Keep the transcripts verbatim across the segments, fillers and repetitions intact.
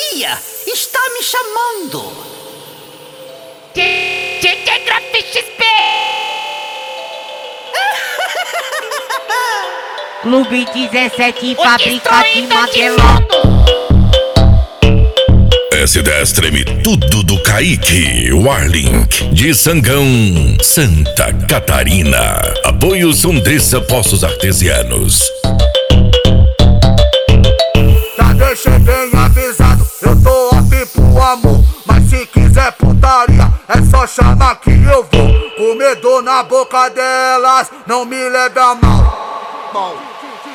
magia está me chamando. D J Graf X P. Clube dezessete, fábrica de Magelão. S dez treme tudo do Kaique Warlink, de Sangão, Santa Catarina. Apoio Sondressa Poços Artesianos. Já deixei bem avisado, eu tô aqui pro amor. Mas se quiser putaria, é só chamar que eu vou. Com medo na boca delas, não me leve a mal. mal.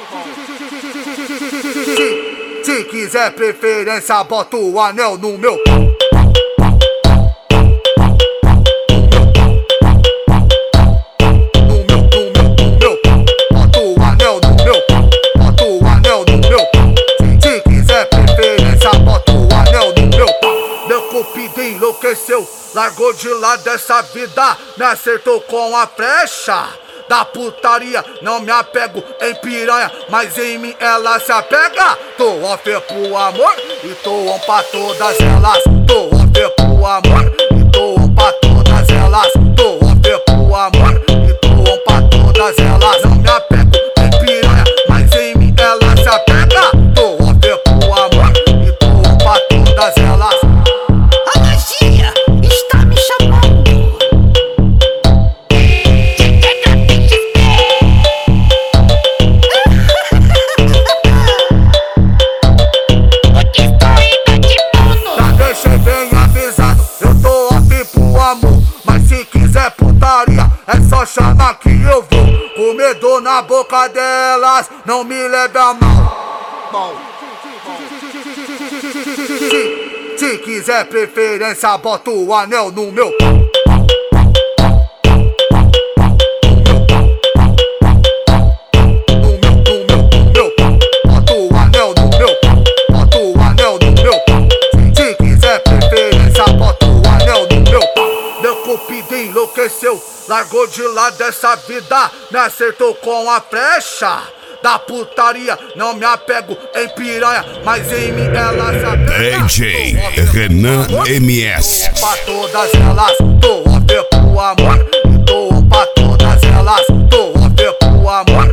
Se quiser preferência, bota o anel no meu pau. No meu, no meu, no meu pau. Bota o anel no meu pau. Bota o anel no meu pau. Se quiser preferência, bota o anel no meu pau. Meu cupido enlouqueceu, largou de lado essa vida, me acertou com a flecha da putaria. Não me apego em piranha, mas em mim ela se apega. Tô off pro amor e tô on pra todas elas. Tô off pro amor e tô on pra todas elas. Tô off pro amor e tô on pra todas elas. Não me apego em piranha, mas em mim ela se apega. Tô off pro amor e tô on pra todas elas. A magia está me chamando. Mas se quiser putaria, é só chamar que eu vou. Com medo na boca delas, não me leve a mal. mal. Se, se quiser preferência, bota o anel no meu pau. Enlouqueceu, largou de lado essa vida, me acertou com a flecha da putaria. Não me apego em piranha, mas em mim ela se apega. D J Renan M S. Tô pra todas elas, tô off pro amor e tô pra todas elas. Tô off pro amor